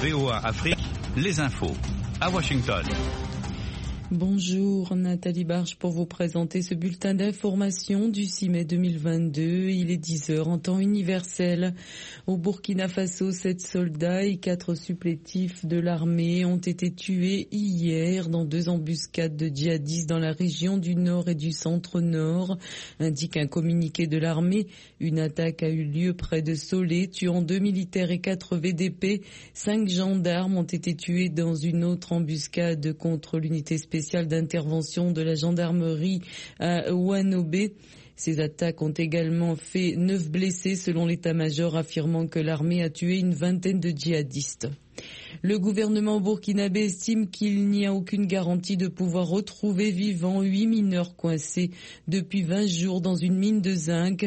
VOA Afrique, les infos. À Washington. Bonjour, Nathalie Barche pour vous présenter ce bulletin d'information du 6 mai 2022. Il est 10h en temps universel. Au Burkina Faso, 7 soldats et 4 supplétifs de l'armée ont été tués hier dans 2 embuscades de djihadistes dans la région du nord et du centre-nord, indique un communiqué de l'armée. Une attaque a eu lieu près de Solé, tuant 2 militaires et 4 VDP. 5 gendarmes ont été tués dans une autre embuscade contre l'unité spéciale d'intervention de la gendarmerie à Ouanobe. Ces attaques ont également fait 9 blessés selon l'état-major, affirmant que l'armée a tué une vingtaine de djihadistes. Le gouvernement burkinabé estime qu'il n'y a aucune garantie de pouvoir retrouver vivants 8 mineurs coincés depuis 20 jours dans une mine de zinc.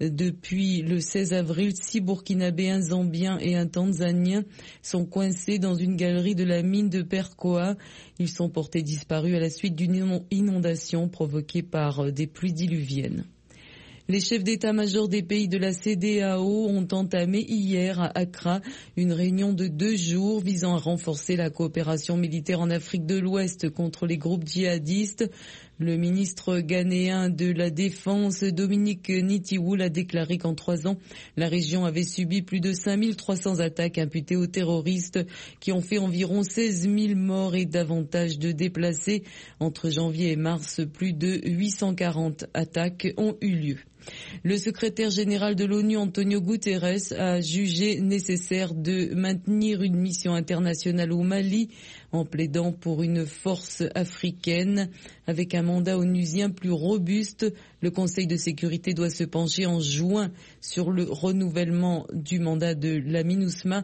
Depuis le 16 avril, 6 burkinabés, un zambien et un tanzanien sont coincés dans une galerie de la mine de Perkoa. Ils sont portés disparus à la suite d'une inondation provoquée par des pluies diluviennes. Les chefs d'état-major des pays de la CEDEAO ont entamé hier à Accra une réunion de 2 jours visant à renforcer la coopération militaire en Afrique de l'Ouest contre les groupes djihadistes. Le ministre ghanéen de la Défense, Dominique Nitiwoul, a déclaré qu'en 3 ans, la région avait subi plus de 5300 attaques imputées aux terroristes qui ont fait environ 16 000 morts et davantage de déplacés. Entre janvier et mars, plus de 840 attaques ont eu lieu. Le secrétaire général de l'ONU, Antonio Guterres, a jugé nécessaire de maintenir une mission internationale au Mali en plaidant pour une force africaine avec un mandat onusien plus robuste. Le Conseil de sécurité doit se pencher en juin sur le renouvellement du mandat de la MINUSMA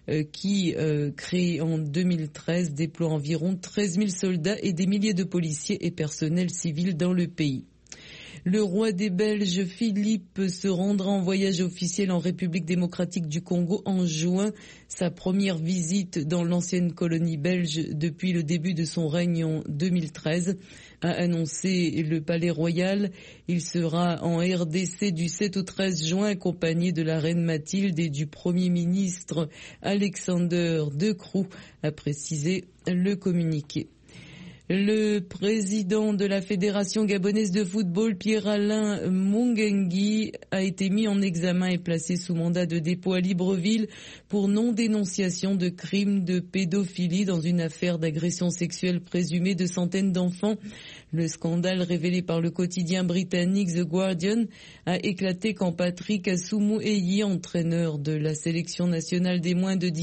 qui, créé en 2013, déploie environ 13 000 soldats et des milliers de policiers et personnels civils dans le pays. Le roi des Belges, Philippe, se rendra en voyage officiel en République démocratique du Congo en juin. Sa première visite dans l'ancienne colonie belge depuis le début de son règne en 2013, a annoncé le Palais Royal. Il sera en RDC du 7 au 13 juin accompagné de la reine Mathilde et du Premier ministre Alexander De Croo, a précisé le communiqué. Le président de la Fédération gabonaise de football, Pierre-Alain Mungengui, a été mis en examen et placé sous mandat de dépôt à Libreville pour non-dénonciation de crimes de pédophilie dans une affaire d'agression sexuelle présumée de centaines d'enfants. Le scandale révélé par le quotidien britannique The Guardian a éclaté quand Patrick Assoumou-Eyi, entraîneur de la sélection nationale des moins de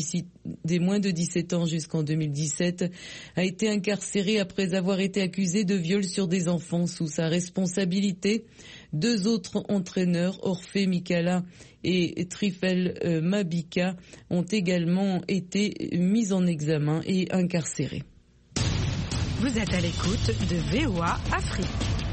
17 ans jusqu'en 2017, a été incarcéré après avoir été accusé de viol sur des enfants sous sa responsabilité. 2 autres entraîneurs, Orphée Mikala et Trifel Mabika, ont également été mis en examen et incarcérés. Vous êtes à l'écoute de VOA Afrique.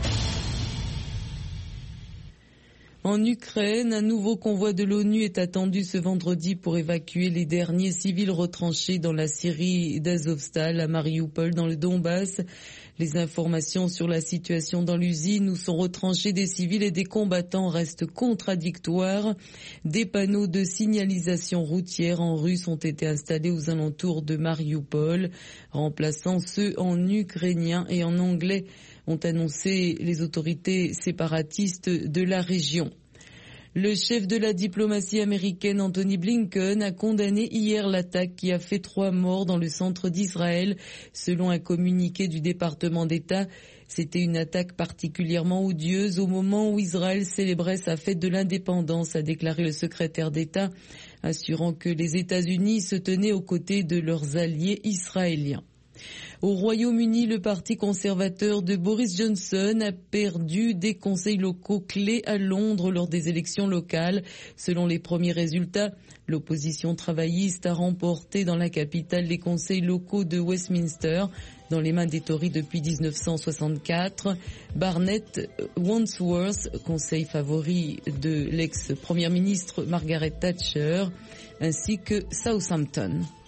En Ukraine, un nouveau convoi de l'ONU est attendu ce vendredi pour évacuer les derniers civils retranchés dans la Syrie d'Azovstal à Mariupol dans le Donbass. Les informations sur la situation dans l'usine où sont retranchés des civils et des combattants restent contradictoires. Des panneaux de signalisation routière en russe ont été installés aux alentours de Mariupol, remplaçant ceux en ukrainien et en anglais, ont annoncé les autorités séparatistes de la région. Le chef de la diplomatie américaine, Anthony Blinken, a condamné hier l'attaque qui a fait 3 morts dans le centre d'Israël. Selon un communiqué du département d'État, c'était une attaque particulièrement odieuse au moment où Israël célébrait sa fête de l'indépendance, a déclaré le secrétaire d'État, assurant que les États-Unis se tenaient aux côtés de leurs alliés israéliens. Au Royaume-Uni, le parti conservateur de Boris Johnson a perdu des conseils locaux clés à Londres lors des élections locales. Selon les premiers résultats, l'opposition travailliste a remporté dans la capitale les conseils locaux de Westminster, dans les mains des Tories depuis 1964. Barnett Wandsworth, conseil favori de l'ex-première ministre Margaret Thatcher, ainsi que Southampton.